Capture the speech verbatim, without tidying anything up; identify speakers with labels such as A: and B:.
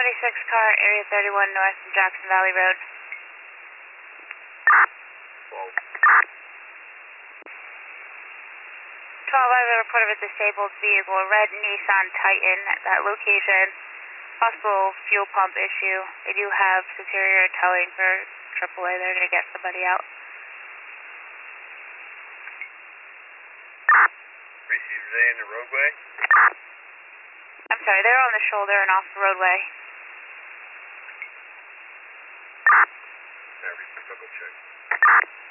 A: twenty-six car, area thirty-one north from Jackson Valley Road. twelve, I have a report of a disabled vehicle, a red Nissan Titan at that location. Possible fuel pump issue. They do have Superior towing for triple A. They're going to get somebody out.
B: Received, are they in the roadway?
A: I'm sorry, they're on the shoulder and off the roadway.
B: Every double check.